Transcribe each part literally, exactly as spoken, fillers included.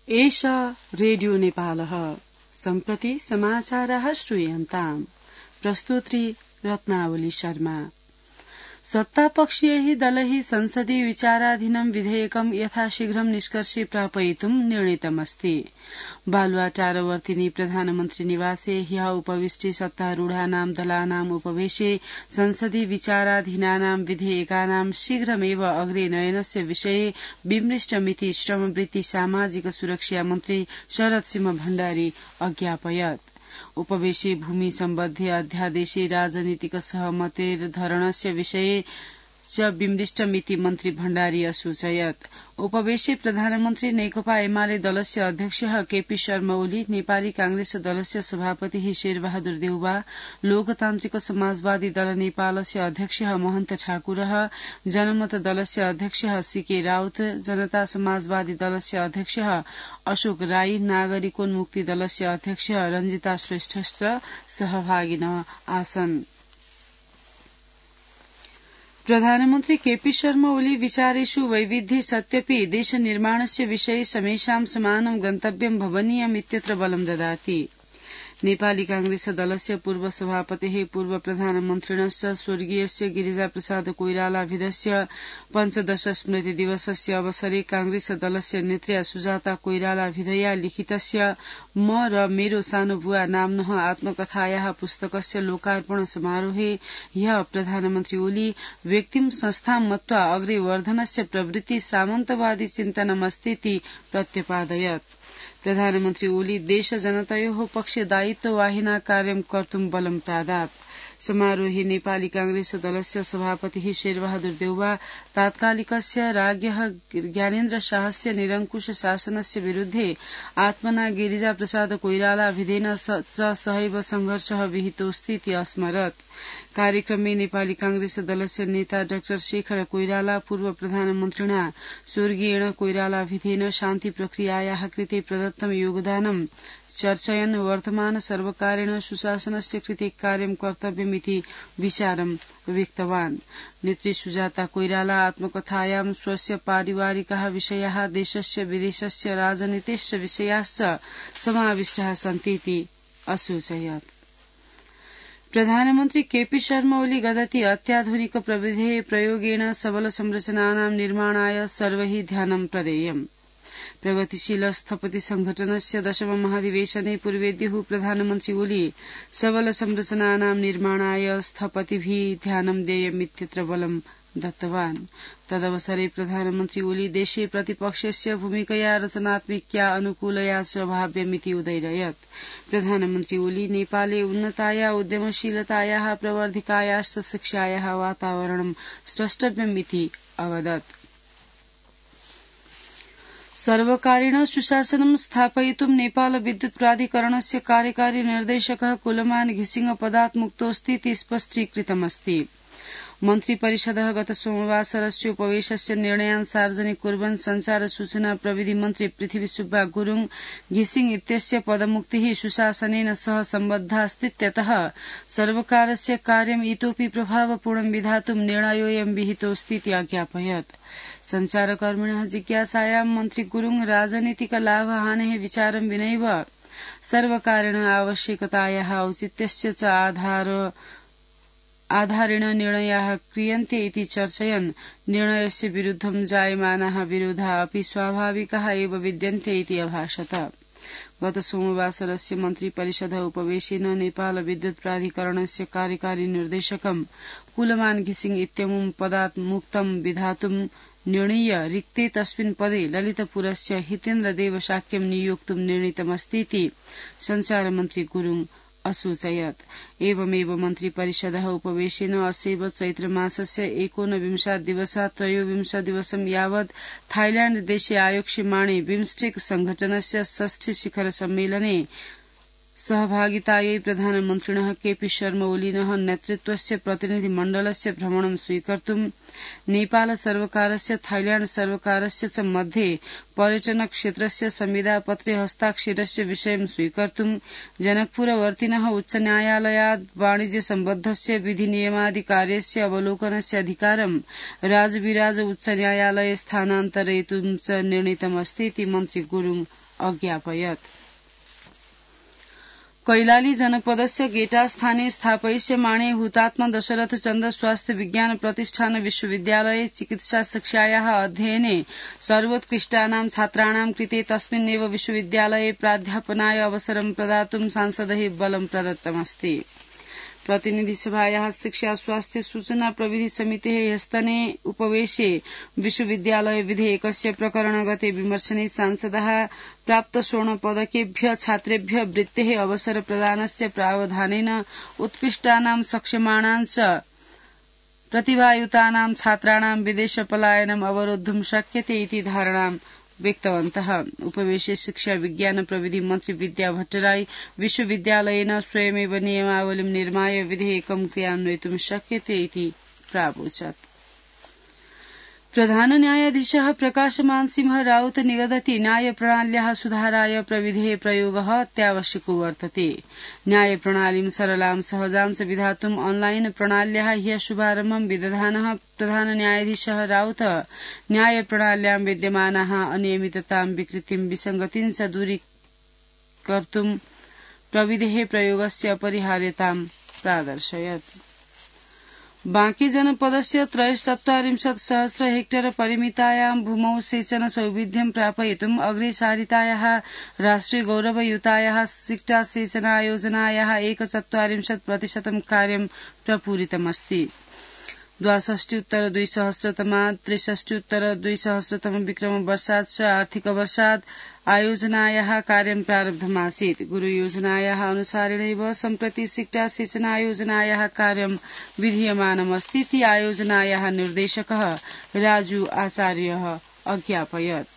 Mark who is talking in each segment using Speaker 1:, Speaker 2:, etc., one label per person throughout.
Speaker 1: एषा रेडियो नेपालः सम्प्रति समाचारः श्रूयन्ताम् प्रस्तुत्री रत्नावली शर्मा। सत्तापक्षीयैः दलैः संसदि विचाराधीनं विधेयकं यथाशीघ्रं निष्कर्षे प्रापयितुं निर्णीतमस्ति। बालुवाटारवर्तिनि प्रधानमन्त्री निवासे ह्यः उपविष्टे सत्तारूढानां दलानाम् उपवेशे संसदि विचाराधीनानां विधेयकानां शीघ्रमेव अग्रे नयनस्य विषये विमृष्टमिति श्रमवृत्ति सामाजिक सुरक्षा मन्त्री शरद सिंह भण्डारी अज्ञापयत्। उपवेशे भूमि सम्बद्धे अध्यादेशे राजनीतिक सहमतेर्धरणस्य विषये च विमृष्टमिति मन्त्री भण्डारी असूचयत्। उपवेशे प्रधानमन्त्री नेकपा एमाले दलस्य अध्यक्षः केपी शर्मा ओली, नेपाली कांग्रेस दलस्य सभापति शेरबहादुर देउवा, लोकतान्त्रिक समाजवादी दल नेपालस्य अध्यक्षः महन्त ठाकुरः, जनमत दलस्य अध्यक्षः सीके राउत, जनता समाजवादी दलस्य अध्यक्षः अशोक राई, नागरिकोन्मुक्ति दलस्य अध्यक्ष रंजिता श्रेष्ठश्च सहभागिनः आसन्। प्रधानमन्त्री केपी शर्मा ओली विचारेषु वैविध्ये सत्यपि देशनिर्माणस्य विषये समेषां समानं गन्तव्यं भवनीयमित्यत्र बलं ददाति। नेपाली कांग्रेस दलस्य पूर्व सभापतेः पूर्व प्रधानमन्त्रिणश्च स्वर्गीयस्य गिरिजाप्रसाद कोइरालाभिधस्य पञ्चदश स्मृति दिवसस्य अवसरे कांग्रेस दलस्य नेत्र्या सुजाता कोइरालाभिधया लिखितस्य म र मेरो सानो बुवा नाम्नः आत्मकथायाः पुस्तकस्य लोकार्पण समारोहे ह्यः प्रधानमन्त्री ओली व्यक्तिं संस्थां मत्वा अग्रे वर्धनस्य प्रवृत्ति सामन्तवादी चिन्तनमस्तीति प्रत्यपादयत्। प्रधानमन्त्री ओली देश जनतयोः पक्षे दायित्ववाहिना कार्यं कर्तुं बलं प्रादात्। समारोहे नेपाली कांग्रेस दलस्य सभापतिः शेरबहादुर देउवा तात्कालिकस्य राज्ञः ज्ञानेन्द्र शाहस्य निरङ्कुश शासनस्य विरुद्धे आत्मना गिरिजा प्रसाद कोइरालाभिधेन च सहैव संघर्षः विहितोऽस्तीति अस्मरत्। कार्यक्रमे नेपाली कांग्रेस दलस्य नेता डाक्टर शेखर कोइराला पूर्व प्रधानमन्त्रिणा स्वर्गीयेण कोइरालाभिधेन शान्ति प्रक्रियायाः कृते प्रदत्तं योगदानं चर्चयन् वर्तमान सर्वकारेण सुशासनस्य कृते कार्यं कर्तव्यमिति विचारं व्यक्तवान्। नेत्री सुजाता कोइराला आत्मकथायां स्वस्य पारिवारिकाः विषयाः देशस्य विदेशस्य राजनीतिश्च विषयाश्च समाविष्टाः सन्तीति असूचयत्। प्रधानमन्त्री केपी शर्मा ओली गदति अत्याधुनिक प्रविधेः प्रयोगेण सबल संरचनानां निर्माणाय सर्वैः ध्यानं प्रदेयम्। प्रगतिशील स्थपति संघटनस्य दशम महाधिवेशने पूर्वेद्युः प्रधानमन्त्री ओली सबल संरचनानां निर्माणाय स्थपतिभिः ध्यानं देयमित्यत्र बलं दत्तवान्। तदवसरे प्रधानमन्त्री ओली देशे प्रतिपक्षस्य भूमिकया रचनात्मिकया अनुकूलया च भाव्यमिति उदययत्। प्रधानमन्त्री ओली नेपाले उन्नताया उद्यमशीलतायाः प्रवर्धिकायाश्च शिक्षायाः वातावरणं स्रष्टव्यमिति अवदत्। सर्वकारेण सुशासनं स्थापयितुं नेपाल विद्युत प्राधिकरणस्य कार्यकारी निर्देशकः कुलमान घिसिङ पदात् मुक्तोऽस्तीति स्पष्टीकृतमस्ति। मन्त्रिपरिषदः गत सोमवासरस्य उपवेशस्य निर्णयान् सार्वजनिक कुर्वन् संचार सूचना प्रविधि मन्त्री पृथ्वी सुब्बा गुरुङ घिसिङ इत्यस्य पदमुक्तिः सुशासनेन सह सम्बद्धास्तीत्यतः सर्वकारस्य कार्यम् इतोपि प्रभावपूर्णं विधातुं निर्णयोऽयं विहितोऽस्तीति अज्ञापयत्। संचारकर्मिणः जिज्ञासायां मन्त्री गुरुङ राजनीतिक लाभहानेः विचारं विनैव सर्वकारेण आवश्यकतायाः औचित्यस्य च आधार आधारेण निर्णयाः क्रियन्ते इति चर्चयन् निर्णयस्य विरुद्धं जायमानाः विरोधाः अपि स्वाभाविकाः एव विद्यन्ते इति अभाषत। गत सोमवासरस्य मन्त्रिपरिषदः उपवेशेन नेपाल विद्युत प्राधिकरणस्य कार्यकारी निर्देशकं कुलमान घिसिङ इत्यमुं पदात् मुक्तं विधातुं निर्णीय रिक्ते तस्मिन् पदे ललितपुरस्य हितेन्द्र देव शाक्यं नियोक्तुं निर्णीतमस्तीति संचारमन्त्री गुरुङ असूचयत्। एवमेव मन्त्रिपरिषदः उपवेशेन अस्यैव चैत्रमासस्य एकोनविंशात् दिवसात् त्रयोविंश दिवसं यावत् थाईल्याण्ड देशे आयोक्ष्यमाणे बिम्स्टेक संघटनस्य षष्ठी शिखर सम्मेलने सहभागितायै प्रधानमन्त्रिणः केपी शर्मा ओलीनः नेतृत्वस्य प्रतिनिधिमण्डलस्य भ्रमणं स्वीकर्तुं नेपाल सर्वकारस्य थाइल्याण्ड सर्वकारस्य च मध्ये पर्यटन क्षेत्रस्य संविदापत्रे हस्ताक्षरस्य विषयं स्वीकर्तुं जनकपुरवर्तिनः उच्च न्यायालयात् वाणिज्य सम्बद्धस्य विधिनियमादि कार्यस्य अवलोकनस्य अधिकारं राजविराज उच्च न्यायालये स्थानान्तरयितुं च निर्णीतमस्ति इति मन्त्री गुरुङ अज्ञापयत्। कैलाली जनपदस्य गेटा स्थाने स्थापयिष्यमाणे हुतात्मा दशरथ चन्द्र स्वास्थ्य विज्ञान प्रतिष्ठान विश्वविद्यालये चिकित्सा शिक्षायाः अध्ययने सर्वोत्कृष्टानां छात्राणां कृते तस्मिन्नेव विश्वविद्यालये प्राध्यापनाय अवसरं प्रदातुं सांसदैः बलं प्रदत्तमस्ति। प्रतिनिधि सभायाः शिक्षा स्वास्थ्य सूचना प्रविधि समितेः ह्यस्तने उपवेशे विश्वविद्यालय विधेयकस्य प्रकरणगते विमर्शने सांसदः प्राप्त स्वर्ण पदकेभ्य छात्रेभ्य वृत्तेः अवसर प्रदानस्य प्रावधानेन उत्कृष्टानां सक्षमाणां च प्रतिभायुतानां छात्राणां विदेश पलायनम् अवरोद्धुं शक्यते इति धारणां व्यक्तवन्तः। उपवेशे शिक्षा विज्ञान प्रविधि मन्त्री विद्या भट्टराई विश्वविद्यालयेन स्वयमेव नियमावलीं निर्माय विधेयकं क्रियान्वयितुं शक्यते इति प्रावोचत्। प्रधान न्यायाधीशः प्रकाशमान सिंह राउत निगदति न्यायप्रणाल्याः सुधाराय प्रविधेः प्रयोगः अत्यावश्यको वर्तते। न्यायप्रणालीं सरलां सहजां च विधातुम् ऑनलाइन प्रणाल्याः ह्यः शुभारम्भं विदधानः प्रधान न्यायाधीशः राउत न्यायप्रणाल्यां विद्यमानाः अनियमिततां विकृतिं विसङ्गतिं च दूरीकर्तुं प्रविधेः प्रयोगस्य अपरिहार्यतां प्रादर्शयत्। बांकी जनपदस्य त्रयश्चत्वारिंशत् सहस्र हेक्टर परिमितायां भूमौ सेचन सौविध्यं प्रापयितुम् अग्रेसारितायाः राष्ट्रिय गौरवयुतायाः सिक्टा सेचनायोजनायाः एकचत्वारिंशत् प्रतिशतं कार्यं प्रपूरितमस्ति। द्वाषष्ट्युत्तर द्विसहस्रतमात् त्रिषष्ट्युत्तर द्विसहस्रतम विक्रम वर्षात् च आर्थिक वर्षात् आयोजनायाः कार्यं प्रारब्धमासीत्। गुरुयोजनायाः अनुसारेणैव सम्प्रति सिक्टा सेचनायोजनायाः कार्यं विधीयमानमस्ति इति आयोजनायाः निर्देशकः राजू आचार्यः अज्ञापयत्।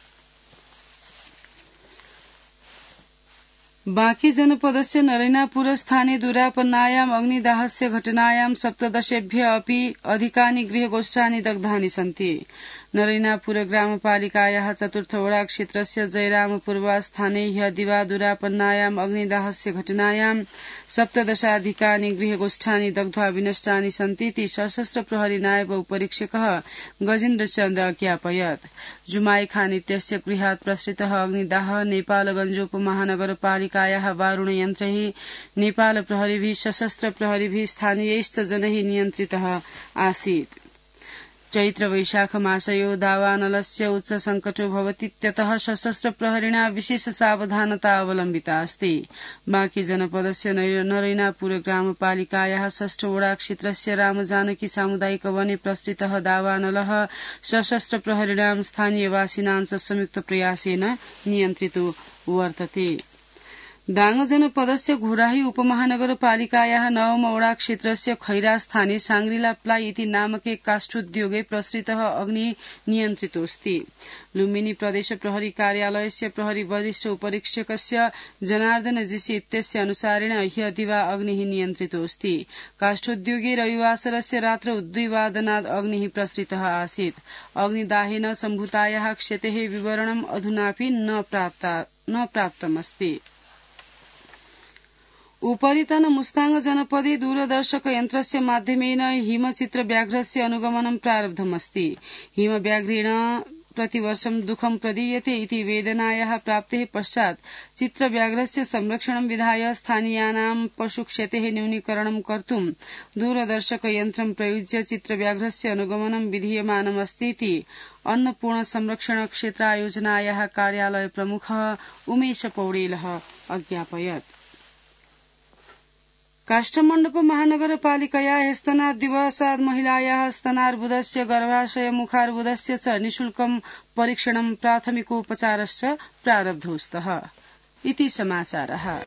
Speaker 1: बांकी जनपदस्य नरैनापुर स्थाने दुरापन्नायाम् अग्निदाहस्य घटनायां सप्तदशेभ्य अपि अधिकानि गृहगोष्ठानि दग्धानि सन्ति। नरैनापुर ग्रामपालिकायाः चतुर्थ वडा क्षेत्रस्य जयरामपुरवा स्थाने ह्यः दिवा दुरापन्नायाम् अग्निदाहस्य घटनायां सप्तदशाधिकानि गृहगोष्ठानि दग्ध्वा विनष्टानि सन्ति इति सशस्त्र प्रहरी नायब उपरीक्षकः गजेन्द्र चन्द अज्ञापयत्। जुमाई खान इत्यस्य गृहात् प्रसृतः अग्निदाह नेपालगञ्जोपमहानगरपालिकायाः वारुणयन्त्रैः नेपाल प्रहरीभिः सशस्त्र प्रहरीभिः स्थानीयैश्च जनैः नियन्त्रितः आसीत्। चैत्र वैशाख मासयो दावानलस्य उच्च संकटो भवतीत्यतः सशस्त्र प्रहरिणा विशेष सावधानता अवलम्बिता अस्ति। बांकी जनपदस्य नरैनापुर ग्रामपालिकायाः षष्ठ वडा क्षेत्रस्य रामजानकी सामुदायिक वने प्रसृतः दावानलः सशस्त्र प्रहरिणां स्थानीयवासिनां च संयुक्त प्रयासेन नियन्त्रितो वर्तते। दाङ जनपदस्य घोराही उपमहानगरपालिकायाः नवम वडा क्षेत्रस्य खैरा स्थाने सांग्रिला प्लाई इति नामके काष्ठोद्योगे प्रसृतः अग्निः नियन्त्रितोऽस्ति। लुम्बिनी प्रदेश प्रहरी कार्यालयस्य प्रहरी वरिष्ठ उपरीक्षकस्य जनार्दन जीसी इत्यस्य अनुसारेण ह्यः दिवा अग्निः नियन्त्रितोऽस्ति। काष्ठोद्योगे रविवासरस्य रात्रौ द्विवादनात् अग्निः प्रसृतः आसीत्। अग्निदाहेन सम्भूतायाः क्षतेः विवरणम् अधुनापि न प्राप्तमस्ति। उपरितन मुस्ताङ जनपदे दूरदर्शक यन्त्रस्य माध्यमेन हिमचित्र व्याघ्रस्य अनुगमनं प्रारब्धमस्ति। हिमव्याघ्रेण प्रतिवर्षं दुःखं प्रदीयते इति वेदनायाः प्राप्तेः पश्चात् चित्रव्याघ्रस्य संरक्षणं विधाय स्थानीयानां पशुक्षतेः न्यूनीकरणं कर्तुं दूरदर्शक यन्त्रं प्रयुज्य चित्रव्याघ्रस्य अनुगमनं विधीयमानमस्ति इति अन्नपूर्ण संरक्षण क्षेत्रायोजनायाः कार्यालय प्रमुखः उमेश पौडेलः अज्ञापयत्। काष्ठमण्डप महानगरपालिकया ह्यस्तनादिवसात् महिलायाः स्तनार्बुदस्य गर्भाशय मुखार्बुदस्य च निःशुल्कं परीक्षणं प्राथमिकोपचारश्च प्रारब्धोस्तः इति समाचारः।